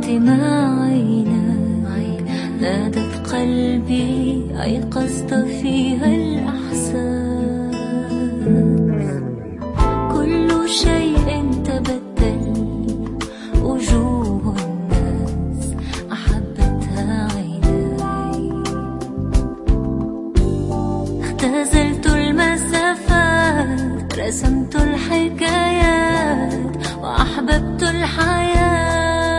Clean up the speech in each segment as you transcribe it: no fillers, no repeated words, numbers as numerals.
ما عيناك نادت قلبي أيقظت فيها الأحساس. كل شيء تبدل، وجوه الناس أحبتها عيناي. اختزلت المسافات، رسمت الحكايات، وأحببت الحياة.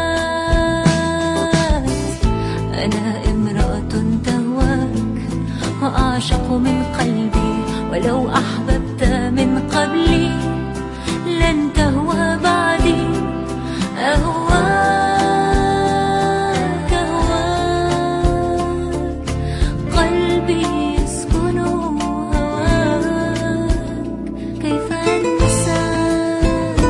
أنا امرأة تهواك وأعشق من قلبي، ولو أحببت من قبلي لن تهوى بعدي. أهواك أهواك قلبي يسكن هواك، كيف أنساك.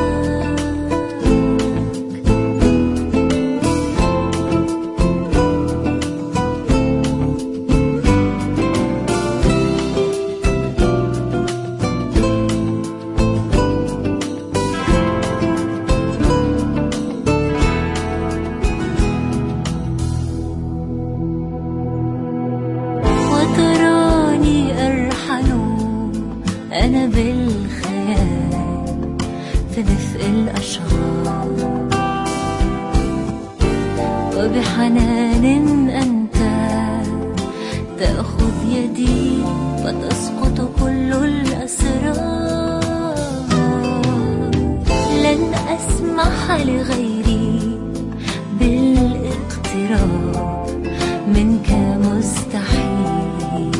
أنا بالخيال في دفء الأشعار، وبحنان أنت تأخذ يدي وتسقط كل الأسرار. لن أسمح لغيري بالاقتراب منك، مستحيل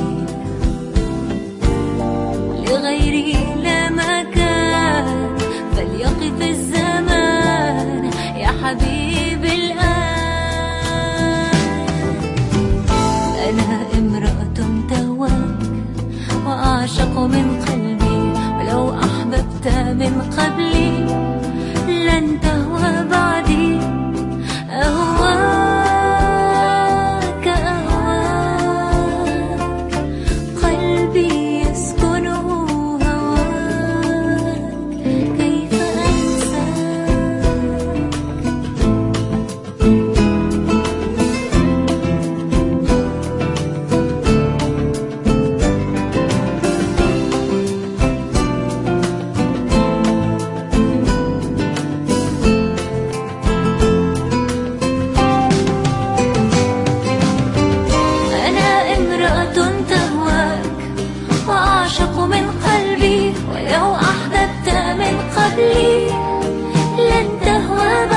لغيري لا مكان، فليقف الزمان يا حبيبي الآن. أنا امرأة تهواك وأعشق من قلبي، ولو أحببت من قبلي لن تهوى بعدي. أهواك أهواك قلبي يسكن هواك، كيف أنساك. أنا امرأة تهواك وأعشق من قلبي، ولو أحببت من قبلي لن تهوى